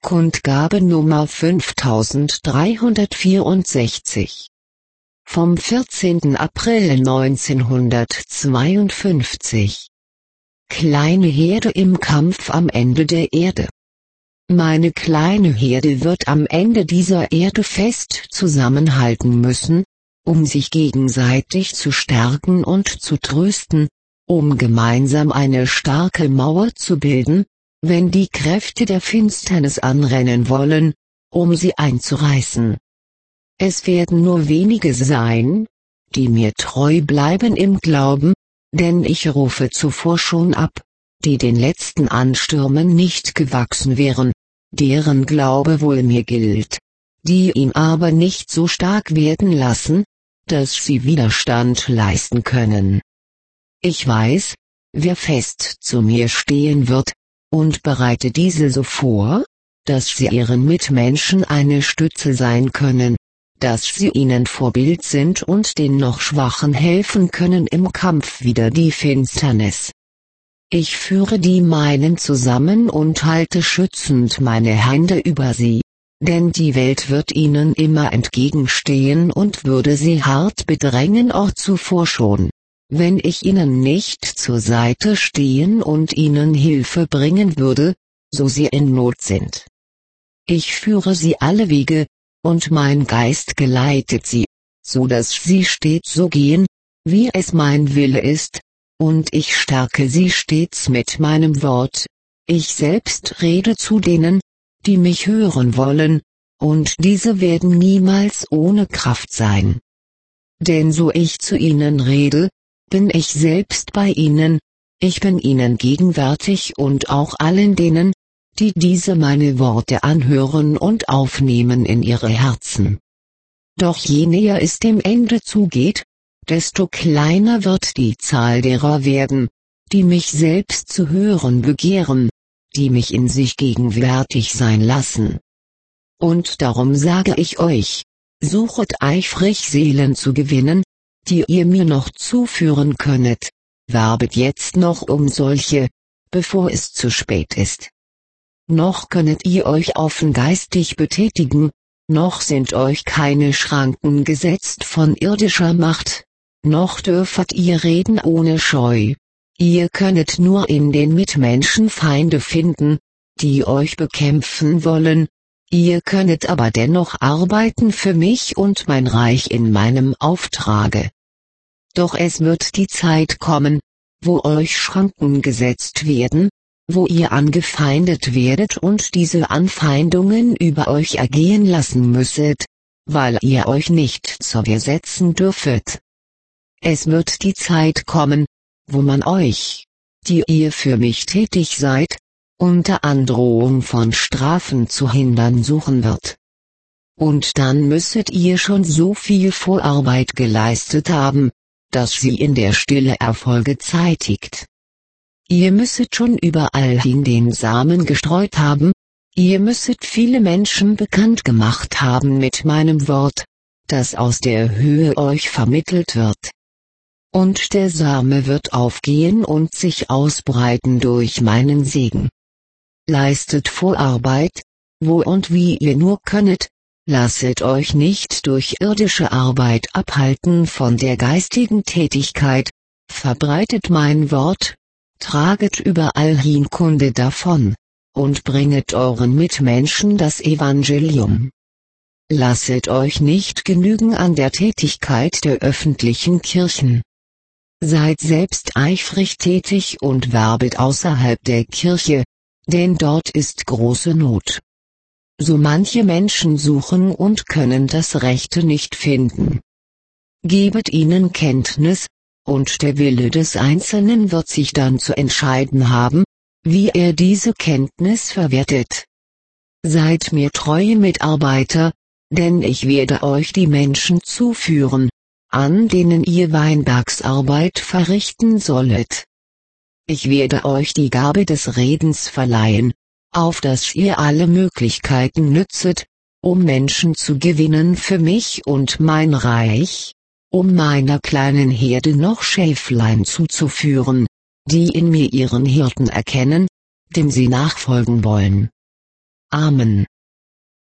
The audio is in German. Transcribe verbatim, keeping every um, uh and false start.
Kundgabe Nummer fünftausenddreihundertvierundsechzig. Vom vierzehnten April neunzehnhundertzweiundfünfzig. Kleine Herde im Kampf am Ende der Erde. Meine kleine Herde wird am Ende dieser Erde fest zusammenhalten müssen, um sich gegenseitig zu stärken und zu trösten, um gemeinsam eine starke Mauer zu bilden, wenn die Kräfte der Finsternis anrennen wollen, um sie einzureißen. Es werden nur wenige sein, die mir treu bleiben im Glauben, denn ich rufe zuvor schon ab, die den letzten Anstürmen nicht gewachsen wären, deren Glaube wohl mir gilt, die ihn aber nicht so stark werden lassen, dass sie Widerstand leisten können. Ich weiß, wer fest zu mir stehen wird, und bereite diese so vor, dass sie ihren Mitmenschen eine Stütze sein können, dass sie ihnen Vorbild sind und den noch Schwachen helfen können im Kampf wider die Finsternis. Ich führe die meinen zusammen und halte schützend meine Hände über sie, denn die Welt wird ihnen immer entgegenstehen und würde sie hart bedrängen auch zuvor schon, wenn ich ihnen nicht zur Seite stehen und ihnen Hilfe bringen würde, so sie in Not sind. Ich führe sie alle Wege, und mein Geist geleitet sie, so dass sie stets so gehen, wie es mein Wille ist, und ich stärke sie stets mit meinem Wort. Ich selbst rede zu denen, die mich hören wollen, und diese werden niemals ohne Kraft sein. Denn so ich zu ihnen rede, bin ich selbst bei ihnen, ich bin ihnen gegenwärtig und auch allen denen, die diese meine Worte anhören und aufnehmen in ihre Herzen. Doch je näher es dem Ende zugeht, desto kleiner wird die Zahl derer werden, die mich selbst zu hören begehren, die mich in sich gegenwärtig sein lassen. Und darum sage ich euch, suchet eifrig Seelen zu gewinnen, die ihr mir noch zuführen könnet, werbet jetzt noch um solche, bevor es zu spät ist. Noch könnet ihr euch offen geistig betätigen, noch sind euch keine Schranken gesetzt von irdischer Macht, noch dürfet ihr reden ohne Scheu. Ihr könnet nur in den Mitmenschen Feinde finden, die euch bekämpfen wollen, ihr könnet aber dennoch arbeiten für mich und mein Reich in meinem Auftrage. Doch es wird die Zeit kommen, wo euch Schranken gesetzt werden, wo ihr angefeindet werdet und diese Anfeindungen über euch ergehen lassen müsset, weil ihr euch nicht zur Wehr setzen dürfet. Es wird die Zeit kommen, wo man euch, die ihr für mich tätig seid, unter Androhung von Strafen zu hindern suchen wird. Und dann müsstet ihr schon so viel Vorarbeit geleistet haben, dass sie in der Stille Erfolge zeitigt. Ihr müsset schon überall hin den Samen gestreut haben, ihr müsset viele Menschen bekannt gemacht haben mit meinem Wort, das aus der Höhe euch vermittelt wird. Und der Same wird aufgehen und sich ausbreiten durch meinen Segen. Leistet Vorarbeit, wo und wie ihr nur könnet, lasset euch nicht durch irdische Arbeit abhalten von der geistigen Tätigkeit, verbreitet mein Wort, traget überall hin Kunde davon, und bringet euren Mitmenschen das Evangelium. Lasset euch nicht genügen an der Tätigkeit der öffentlichen Kirchen. Seid selbst eifrig tätig und werbet außerhalb der Kirche, denn dort ist große Not. So manche Menschen suchen und können das Rechte nicht finden. Gebet ihnen Kenntnis, und der Wille des Einzelnen wird sich dann zu entscheiden haben, wie er diese Kenntnis verwertet. Seid mir treue Mitarbeiter, denn ich werde euch die Menschen zuführen, an denen ihr Weinbergsarbeit verrichten sollet. Ich werde euch die Gabe des Redens verleihen, auf dass ihr alle Möglichkeiten nützet, um Menschen zu gewinnen für mich und mein Reich, um meiner kleinen Herde noch Schäflein zuzuführen, die in mir ihren Hirten erkennen, dem sie nachfolgen wollen. Amen.